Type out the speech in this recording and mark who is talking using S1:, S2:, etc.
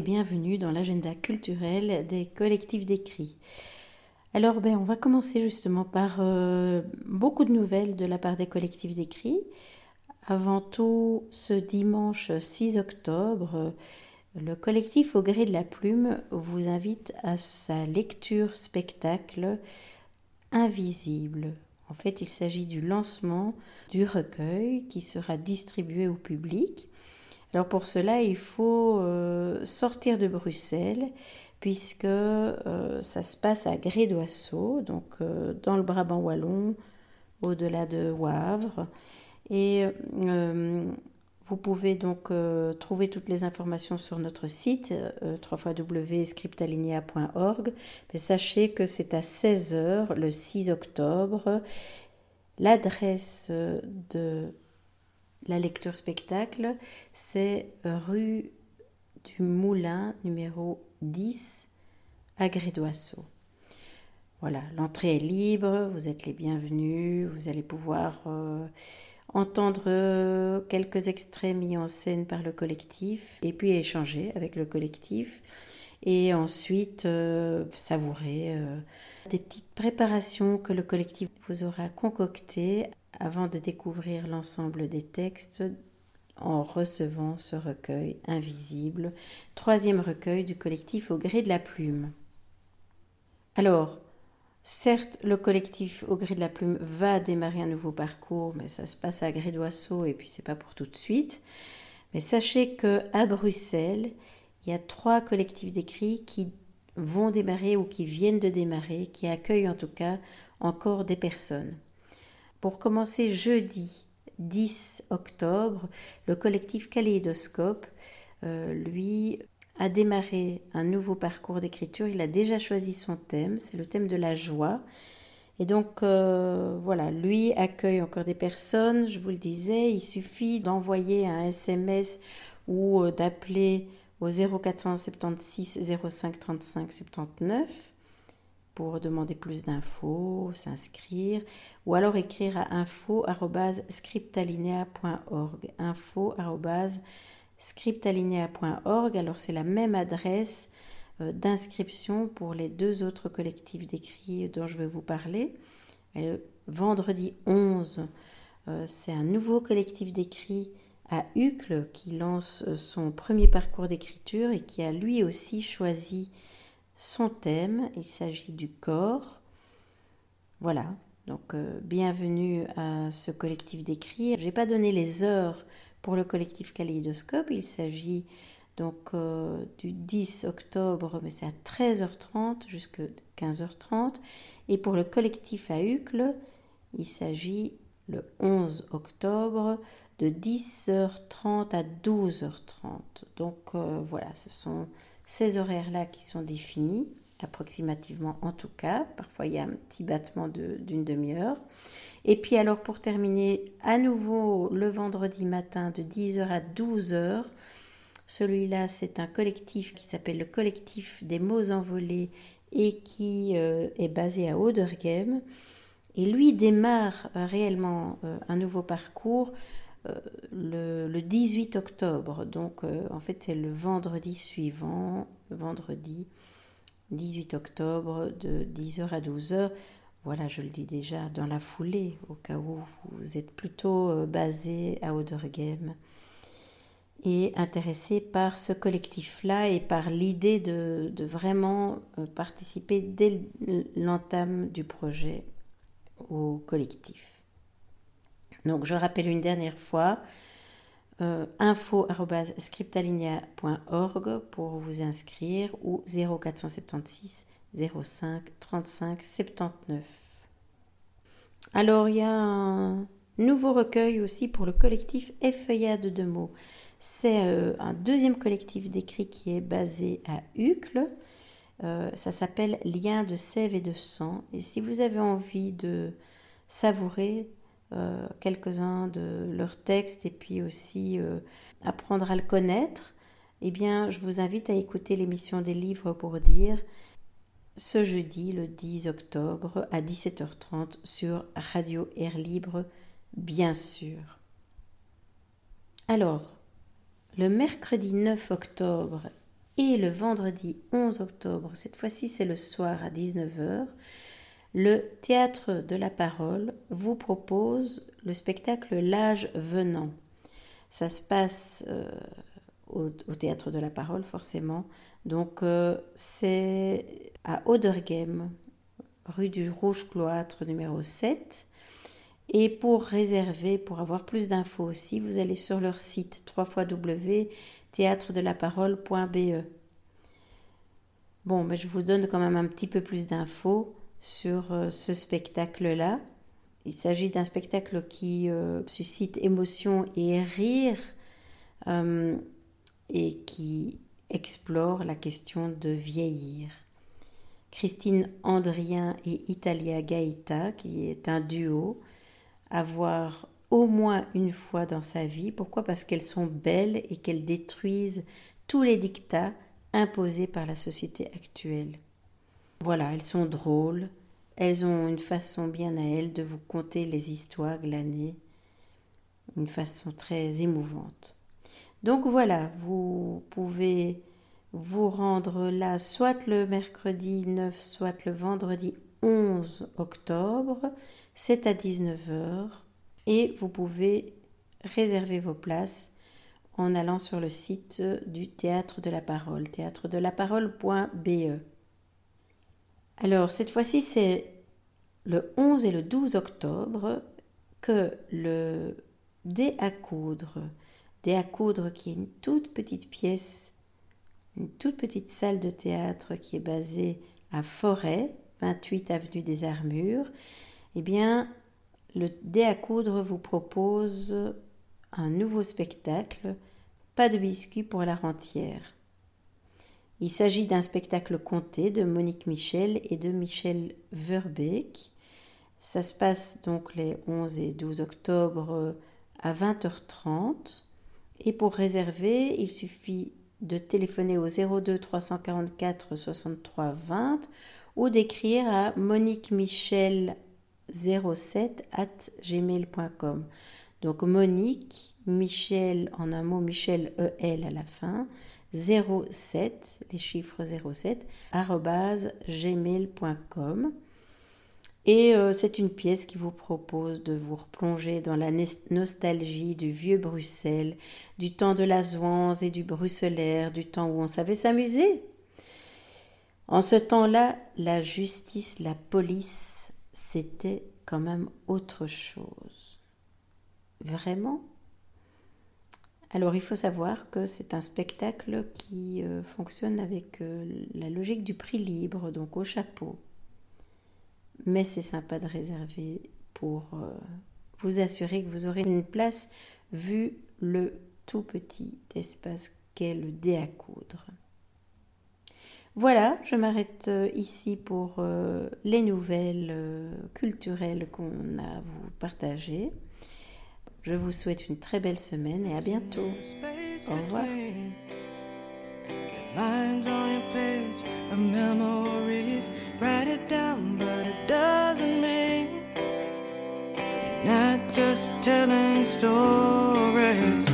S1: bienvenue dans l'agenda culturel des collectifs d'écrit. Alors, on va commencer justement par beaucoup de nouvelles de la part des collectifs d'écrit. Avant tout, ce dimanche 6 octobre, le collectif Au gré de la plume vous invite à sa lecture spectacle Invisible. En fait, il s'agit du lancement du recueil qui sera distribué au public. Alors pour cela, il faut sortir de Bruxelles puisque ça se passe à Gré-d'Oisseau, donc dans le Brabant wallon, au-delà de Wavre. Et vous pouvez donc trouver toutes les informations sur notre site www.scriptalinea.org. Mais sachez que c'est à 16h le 6 octobre. L'adresse de la lecture spectacle, c'est rue du Moulin, numéro 10, à Gré-d'Oisseau. Voilà, l'entrée est libre, vous êtes les bienvenus, vous allez pouvoir entendre quelques extraits mis en scène par le collectif et puis échanger avec le collectif et ensuite savourer des petites préparations que le collectif vous aura concoctées avant de découvrir l'ensemble des textes en recevant ce recueil Invisible, 3e recueil du collectif Au gré de la plume. Alors, certes, le collectif Au gré de la plume va démarrer un nouveau parcours, mais ça se passe à Gré-d'Oisseau et puis c'est pas pour tout de suite. Mais sachez qu'à Bruxelles, il y a 3 collectifs d'écrit qui vont démarrer ou qui viennent de démarrer, qui accueillent en tout cas encore des personnes. Pour commencer jeudi 10 octobre, le collectif Kaléidoscope, lui, a démarré un nouveau parcours d'écriture. Il a déjà choisi son thème, c'est le thème de la joie. Et donc, voilà, lui accueille encore des personnes, je vous le disais, il suffit d'envoyer un SMS ou d'appeler au 0476 05 35 79 pour demander plus d'infos, s'inscrire, ou alors écrire à info@scriptalinea.org. info@scriptalinea.org. Alors c'est la même adresse d'inscription pour les 2 autres collectifs d'écrit dont je vais vous parler. Vendredi 11, c'est un nouveau collectif d'écrit à Uccle qui lance son premier parcours d'écriture et qui a lui aussi choisi son thème. Il s'agit du corps. Voilà, donc bienvenue à ce collectif d'écrit. Je n'ai pas donné les heures pour le collectif Kaléidoscope. Il s'agit donc du 10 octobre, mais c'est à 13h30 jusqu'à 15h30. Et pour le collectif à Uccle, il s'agit le 11 octobre de 10h30 à 12h30. Donc voilà, ce sont ces horaires-là qui sont définis, approximativement en tout cas. Parfois, il y a un petit battement d'une demi-heure. Et puis alors, pour terminer, à nouveau, le vendredi matin de 10h à 12h, celui-là, c'est un collectif qui s'appelle le collectif des mots envolés et qui est basé à Auderghem. Et lui démarre réellement un nouveau parcours le 18 octobre. Donc, en fait, c'est le vendredi suivant, le vendredi 18 octobre de 10h à 12h. Voilà, je le dis déjà dans la foulée, au cas où vous êtes plutôt basé à Auderghem et intéressé par ce collectif-là et par l'idée de vraiment participer dès l'entame du projet au collectif. Donc je rappelle une dernière fois, info@scriptalinea.org pour vous inscrire ou 0476 05 35 79. Alors il y a un nouveau recueil aussi pour le collectif Effeuillade de mots. C'est un 2e collectif d'écrit qui est basé à Uccle. Ça s'appelle Liens de sève et de sang. Et si vous avez envie de savourer quelques-uns de leurs textes et puis aussi apprendre à le connaître, eh bien, je vous invite à écouter l'émission des livres pour dire ce jeudi, le 10 octobre, à 17h30 sur Radio Air Libre, bien sûr. Alors, le mercredi 9 octobre Et le vendredi 11 octobre, cette fois-ci c'est le soir à 19h, le Théâtre de la Parole vous propose le spectacle L'âge venant. Ça se passe au Théâtre de la Parole forcément. Donc c'est à Auderghem, rue du Rouge Cloître numéro 7. Et pour réserver, pour avoir plus d'infos aussi, vous allez sur leur site www.théâtredelaparole.be. Bon, mais je vous donne quand même un petit peu plus d'infos sur ce spectacle-là. Il s'agit d'un spectacle qui suscite émotion et rire et qui explore la question de vieillir. Christine Andrien et Italia Gaeta, qui est un duo, à voir au moins une fois dans sa vie. Pourquoi ? Parce qu'elles sont belles et qu'elles détruisent tous les dictats imposés par la société actuelle. Voilà, elles sont drôles, elles ont une façon bien à elles de vous conter les histoires glanées, une façon très émouvante. Donc voilà, vous pouvez vous rendre là soit le mercredi 9, soit le vendredi 11 octobre, c'est à 19h et vous pouvez réserver vos places en allant sur le site du Théâtre de la Parole, théâtredelaparole.be. Alors cette fois-ci c'est le 11 et le 12 octobre que le Dé à coudre qui est une toute petite pièce, une toute petite salle de théâtre qui est basée à Forêt, 28 avenue des Armures, eh bien, le Dé à coudre vous propose un nouveau spectacle, Pas de biscuits pour la rentière. Il s'agit d'un spectacle conté de Monique Michel et de Michel Verbeek. Ça se passe donc les 11 et 12 octobre à 20h30. Et pour réserver, il suffit de téléphoner au 02 344 63 20 ou d'écrire à moniquemichel07@gmail.com. Donc Monique, Michel en un mot, Michel EL à la fin, 07, les chiffres 07, @gmail.com. Et c'est une pièce qui vous propose de vous replonger dans la nostalgie du vieux Bruxelles, du temps de la Zouanze et du bruxelaire, du temps où on savait s'amuser. En ce temps-là, la justice, la police, c'était quand même autre chose. Vraiment ? Alors il faut savoir que c'est un spectacle qui fonctionne avec la logique du prix libre, donc au chapeau. Mais c'est sympa de réserver pour vous assurer que vous aurez une place vu le tout petit espace qu'est le Dé à coudre. Voilà, je m'arrête ici pour les nouvelles culturelles qu'on a à vous partager. Je vous souhaite une très belle semaine et à bientôt. Au revoir. Lines on your page of memories. Write it down, but it doesn't mean you're not just telling stories.